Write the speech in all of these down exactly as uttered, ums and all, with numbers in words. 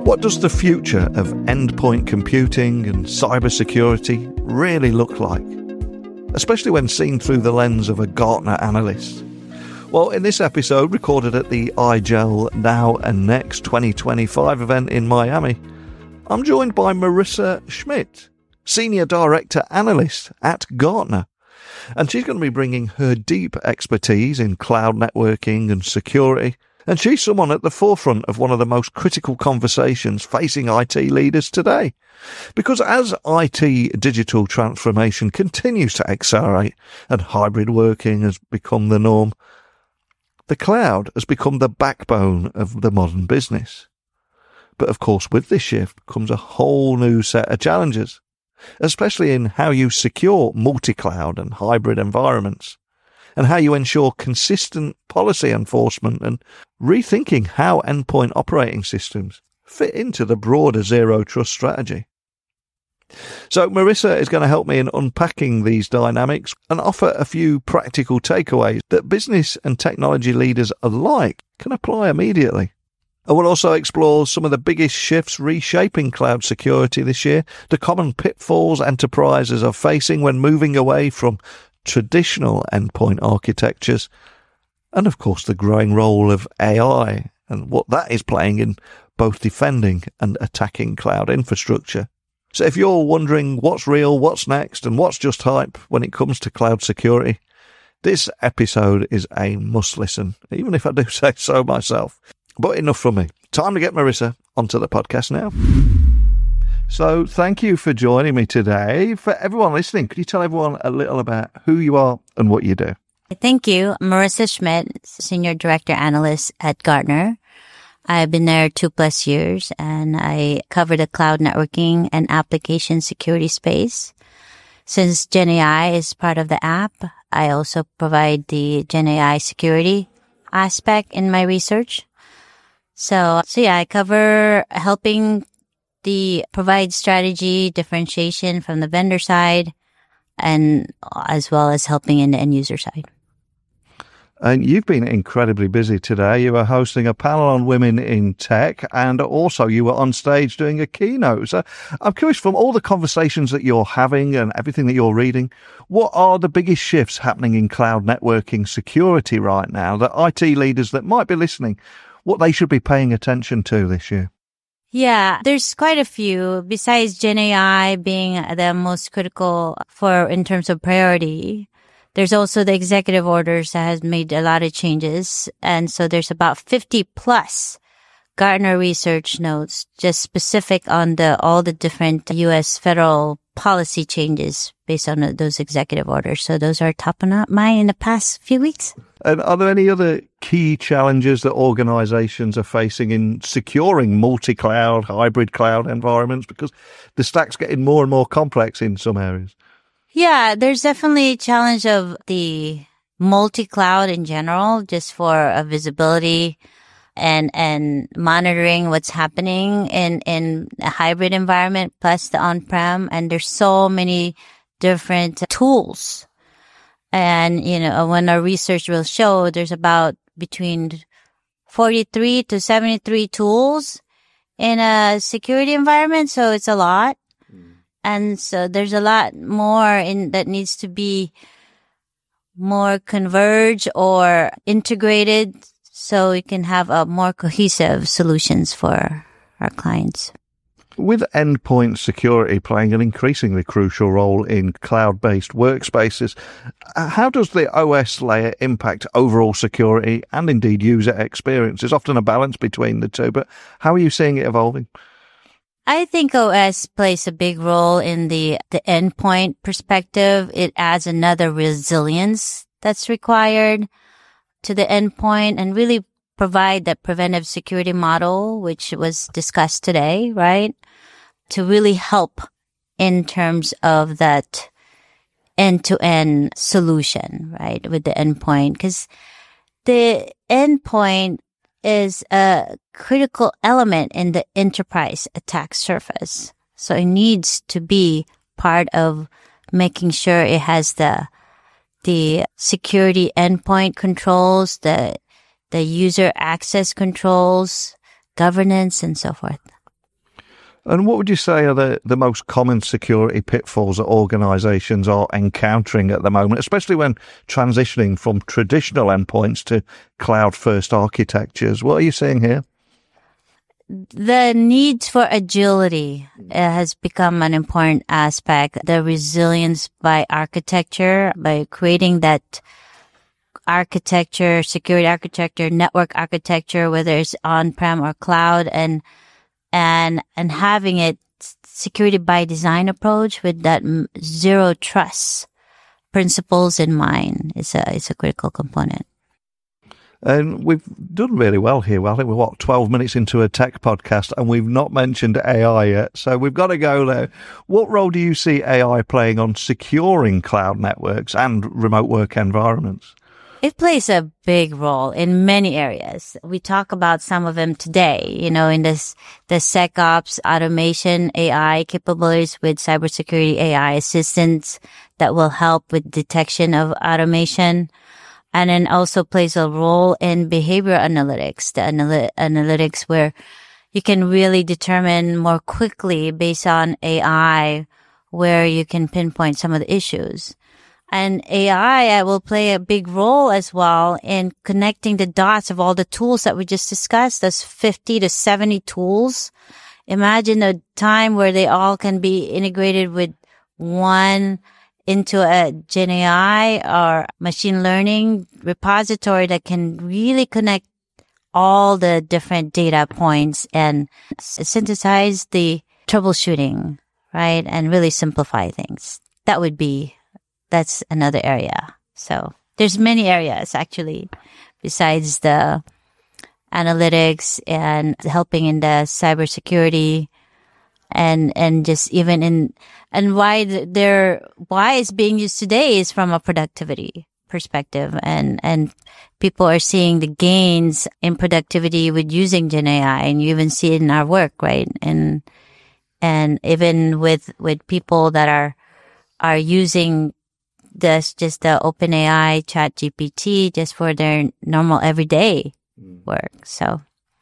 What does the future of endpoint computing and cybersecurity really look like? Especially when seen through the lens of a Gartner analyst. Well, in this episode, recorded at the I G E L Now and Next twenty twenty-five event in Miami, I'm joined by Marissa Schmidt, Senior Director Analyst at Gartner. And she's going to be bringing her deep expertise in cloud networking and security. And she's someone at the forefront of one of the most critical conversations facing I T leaders today. Because as I T digital transformation continues to accelerate and hybrid working has become the norm, the cloud has become the backbone of the modern business. But of course, with this shift comes a whole new set of challenges, especially in how you secure multi-cloud and hybrid environments, and how you ensure consistent policy enforcement and rethinking how endpoint operating systems fit into the broader zero trust strategy. So Marissa is going to help me in unpacking these dynamics and offer a few practical takeaways that business and technology leaders alike can apply immediately. I will also explore some of the biggest shifts reshaping cloud security this year, the common pitfalls enterprises are facing when moving away from traditional endpoint architectures, and of course the growing role of A I and what that is playing in both defending and attacking cloud infrastructure. So if you're wondering what's real, what's next, and what's just hype when it comes to cloud security, this episode is a must listen, even if I do say so myself. But enough from me. Time to get Marissa onto the podcast now. So thank you for joining me today. For everyone listening, could you tell everyone a little about who you are and what you do? Thank you. Marissa Schmidt, Senior Director Analyst at Gartner. I've been there two plus years and I cover the cloud networking and application security space. Since GenAI is part of the app, I also provide the GenAI security aspect in my research. So, so yeah, I cover helping the provide strategy differentiation from the vendor side and as well as helping in the end user side. And you've been incredibly busy today. You were hosting a panel on women in tech and also you were on stage doing a keynote. So I'm curious, from all the conversations that you're having and everything that you're reading, what are the biggest shifts happening in cloud networking security right now that I T leaders that might be listening, what they should be paying attention to this year? Yeah, there's quite a few. Besides GenAI being the most critical for in terms of priority, there's also the executive orders that has made a lot of changes. And so there's about fifty plus Gartner research notes just specific on the all the different U S federal policy changes based on those executive orders. So those are top of mind in the past few weeks. And are there any other key challenges that organizations are facing in securing multi-cloud, hybrid cloud environments? Because the stack's getting more and more complex in some areas. Yeah, there's definitely a challenge of the multi-cloud in general, just for a visibility and, and monitoring what's happening in, in a hybrid environment plus the on-prem. And there's so many different tools. And, you know, when our research will show, there's about between forty-three to seventy-three tools in a security environment. So it's a lot. Mm. And so there's a lot more in that needs to be more converged or integrated so we can have a more cohesive solutions for our clients. With endpoint security playing an increasingly crucial role in cloud-based workspaces, how does the O S layer impact overall security and indeed user experience? There's often a balance between the two, but how are you seeing it evolving? I think O S plays a big role in the, the endpoint perspective. It adds another resilience that's required to the endpoint and really provide that preventive security model, which was discussed today, right? To really help in terms of that end-to-end solution, right? With the endpoint. Because the endpoint is a critical element in the enterprise attack surface. So it needs to be part of making sure it has the, the security endpoint controls, the the user access controls, governance, and so forth. And what would you say are the, the most common security pitfalls that organizations are encountering at the moment, especially when transitioning from traditional endpoints to cloud-first architectures? What are you seeing here? The need for agility has become an important aspect. The resilience by architecture, by creating that architecture, security architecture, network architecture, whether it's on-prem or cloud, and and and having it security by design approach with that zero trust principles in mind is a is a critical component. And we've done really well here. Well, I think we're, what, twelve minutes into a tech podcast, and we've not mentioned A I yet. So we've got to go there. What role do you see A I playing on securing cloud networks and remote work environments? It plays a big role in many areas. We talk about some of them today, you know, in this, the SecOps automation A I capabilities with cybersecurity A I assistants that will help with detection of automation. And then also plays a role in behavior analytics, the analy- analytics where you can really determine more quickly based on A I where you can pinpoint some of the issues. And A I will play a big role as well in connecting the dots of all the tools that we just discussed. Those fifty to seventy tools. Imagine a time where they all can be integrated with one into a Gen A I or machine learning repository that can really connect all the different data points and synthesize the troubleshooting, right? And really simplify things. That would be, that's another area. So there's many areas actually besides the analytics and helping in the cybersecurity and, and just even in, and why they're, why it's being used today is from a productivity perspective. And, and people are seeing the gains in productivity with using Gen A I, and you even see it in our work, right? And, and even with, with people that are, are using this, just the OpenAI Chat G P T just for their normal everyday work. So.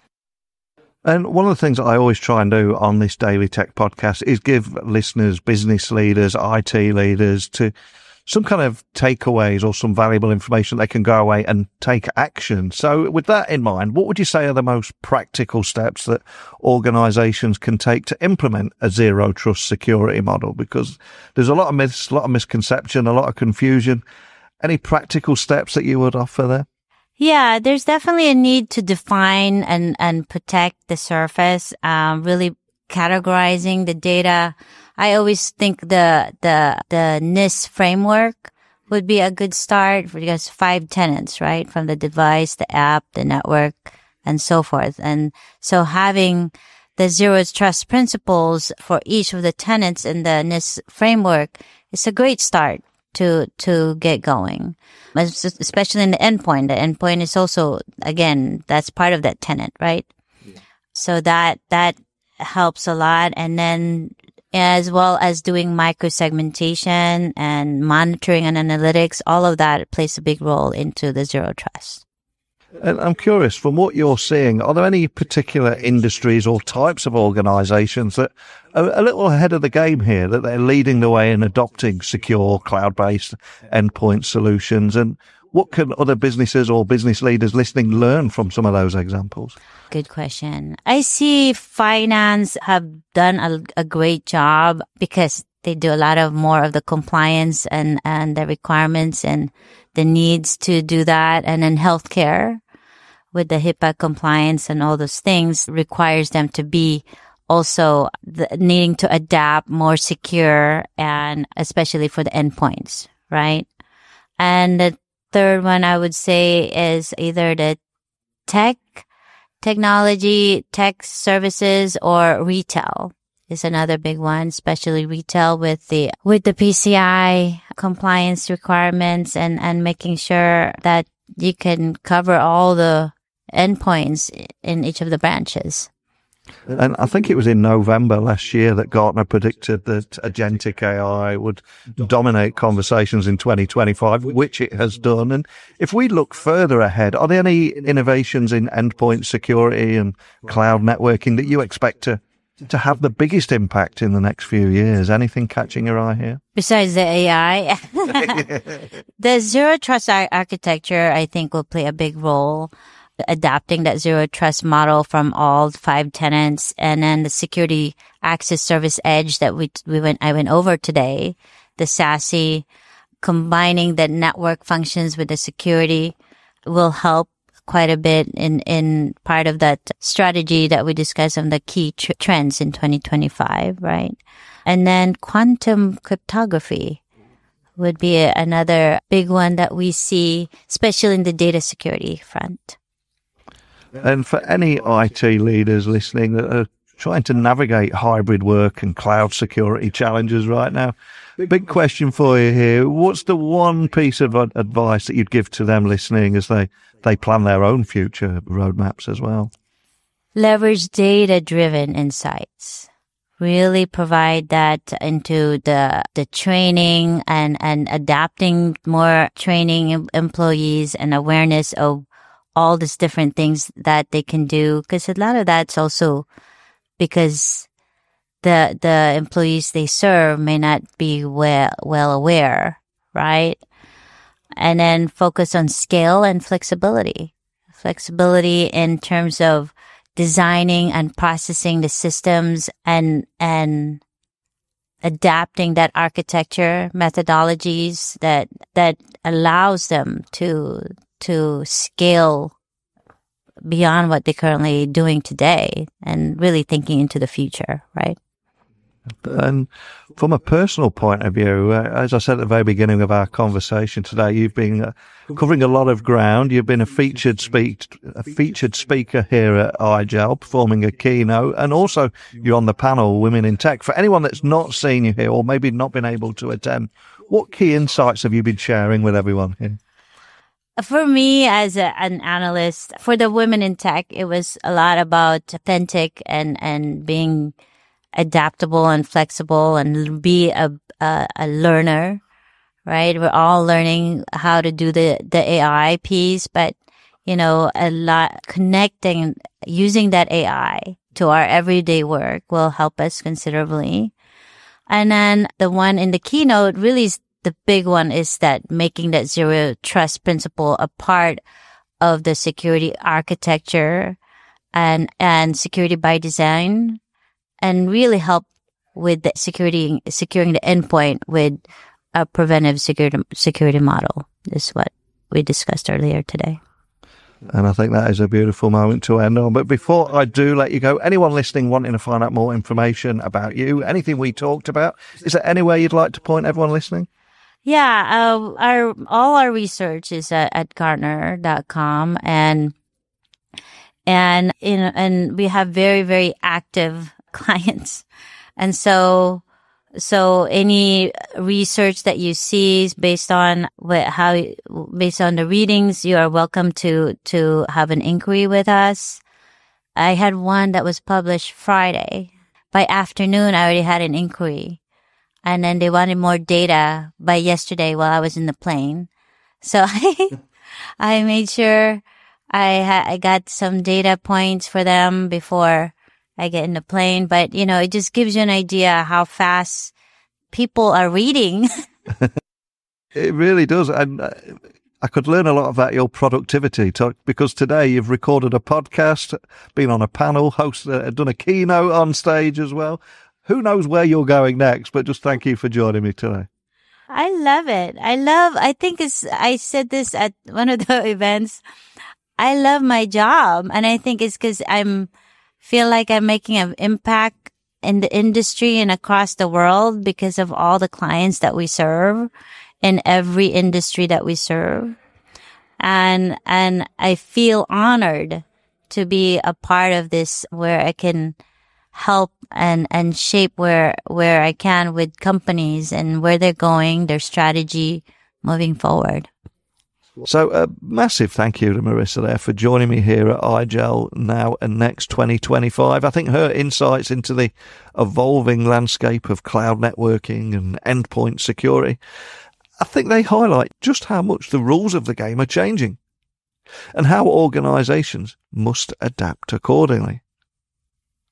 And one of the things that I always try and do on this Daily Tech podcast is give listeners, business leaders, I T leaders to some kind of takeaways or some valuable information they can go away and take action. So with that in mind, what would you say are the most practical steps that organizations can take to implement a zero trust security model? Because there's a lot of myths, a lot of misconception, a lot of confusion. Any practical steps that you would offer there? Yeah, there's definitely a need to define and, and protect the surface, um, really categorizing the data. I always think the, the, the NIST framework would be a good start because five tenants, right? From the device, the app, the network, and so forth. And so having the zero trust principles for each of the tenants in the NIST framework is a great start to, to get going, especially in the endpoint. The endpoint is also, again, that's part of that tenant, right? Yeah. So that, that helps a lot. And then as well as doing micro-segmentation and monitoring and analytics, all of that plays a big role into the zero trust. And I'm curious, from what you're seeing, are there any particular industries or types of organizations that are a little ahead of the game here, that they're leading the way in adopting secure cloud-based endpoint solutions? And what can other businesses or business leaders listening learn from some of those examples? Good question. I see finance have done a, a great job because they do a lot of more of the compliance and, and the requirements and the needs to do that. And then healthcare with the HIPAA compliance and all those things requires them to be also the, needing to adapt more secure, and especially for the endpoints, right? And the third one I would say is either the tech, technology, tech services, or retail is another big one, especially retail with the, with the P C I compliance requirements and, and making sure that you can cover all the endpoints in each of the branches. And I think it was in November last year that Gartner predicted that agentic A I would dominate conversations in twenty twenty-five, which it has done. And if we look further ahead, are there any innovations in endpoint security and cloud networking that you expect to to have the biggest impact in the next few years? Anything catching your eye here? Besides the A I, the zero trust ar- architecture, I think, will play a big role. Adapting that zero trust model from all five tenants, and then the security access service edge that we we went I went over today, the SASE, combining the network functions with the security will help quite a bit in in part of that strategy that we discussed on the key tr- trends in twenty twenty-five, right? And then quantum cryptography would be a, another big one that we see, especially in the data security front. And for any I T leaders listening that are trying to navigate hybrid work and cloud security challenges right now, big question for you here. What's the one piece of advice that you'd give to them listening as they, they plan their own future roadmaps as well? Leverage data-driven insights. Really provide that into the the training and, and adapting more training employees and awareness of all these different things that they can do, because a lot of that's also because the the employees they serve may not be well well aware, right? And then focus on scale and flexibility. Flexibility in terms of designing and processing the systems and and adapting that architecture methodologies that that allows them to to scale beyond what they're currently doing today and really thinking into the future, right? And from a personal point of view, uh, as I said at the very beginning of our conversation today, you've been uh, covering a lot of ground. You've been a featured speak, a featured speaker here at I G E L, performing a keynote, and also you're on the panel Women in Tech. For anyone that's not seen you here or maybe not been able to attend, what key insights have you been sharing with everyone here? For me, as a, an analyst, for the Women in Tech, it was a lot about authentic and, and being adaptable and flexible and be a, a, a learner, right? We're all learning how to do the, the A I piece, but, you know, a lot connecting, using that A I to our everyday work will help us considerably. And then the one in the keynote really is the big one is that making that zero trust principle a part of the security architecture and, and security by design, and really help with the security, securing the endpoint with a preventive security, security model is what we discussed earlier today. And I think that is a beautiful moment to end on. But before I do let you go, anyone listening wanting to find out more information about you, anything we talked about, is there anywhere you'd like to point everyone listening? Yeah, uh, our all our research is at, at Gartner dot com, and and in and we have very very active clients, and so so any research that you see is based on what how based on the readings, you are welcome to to have an inquiry with us. I had one that was published Friday. By afternoon, I already had an inquiry. And then they wanted more data by yesterday while I was in the plane. So I, I made sure I ha- I got some data points for them before I get in the plane. But, you know, it just gives you an idea how fast people are reading. It really does. And uh, I could learn a lot about your productivity talk, because today you've recorded a podcast, been on a panel, hosted, uh, done a keynote on stage as well. Who knows where you're going next, but just thank you for joining me today. I love it. I love, I think it's, I said this at one of the events. I love my job. And I think it's because I'm, feel like I'm making an impact in the industry and across the world because of all the clients that we serve in every industry that we serve. And, and I feel honored to be a part of this where I can help and, and shape where, where I can with companies and where they're going, their strategy moving forward. So a massive thank you to Marissa there for joining me here at I G E L Now and Next twenty twenty-five. I think her insights into the evolving landscape of cloud networking and endpoint security, I think they highlight just how much the rules of the game are changing and how organizations must adapt accordingly.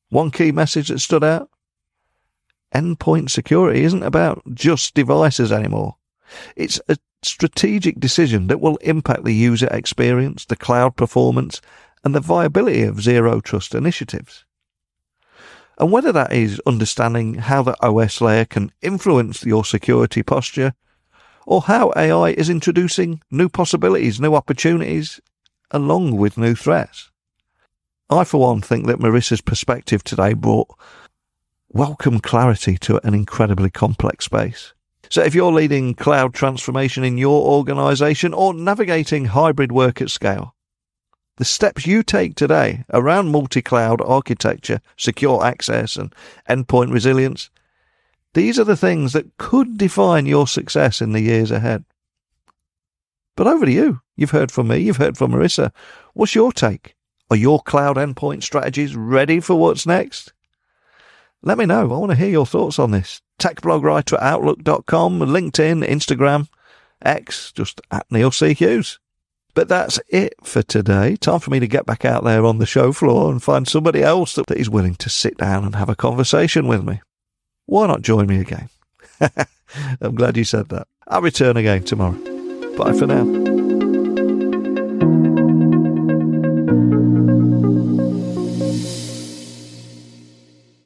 One key message that stood out: endpoint security isn't about just devices anymore. It's a strategic decision that will impact the user experience, the cloud performance, and the viability of zero trust initiatives. And whether that is understanding how the O S layer can influence your security posture, or how A I is introducing new possibilities, new opportunities, along with new threats. I, for one, think that Marissa's perspective today brought welcome clarity to an incredibly complex space. So if you're leading cloud transformation in your organization or navigating hybrid work at scale, the steps you take today around multi-cloud architecture, secure access, and endpoint resilience, these are the things that could define your success in the years ahead. But over to you. You've heard from me. You've heard from Marissa. What's your take? Are your cloud endpoint strategies ready for what's next? Let me know. I want to hear your thoughts on this. Tech blog writer at outlook dot com, LinkedIn, Instagram, X, just at Neil C. Hughes. But that's it for today. Time for me to get back out there on the show floor and find somebody else that is willing to sit down and have a conversation with me. Why not join me again? I'm glad you said that. I'll return again tomorrow. Bye for now.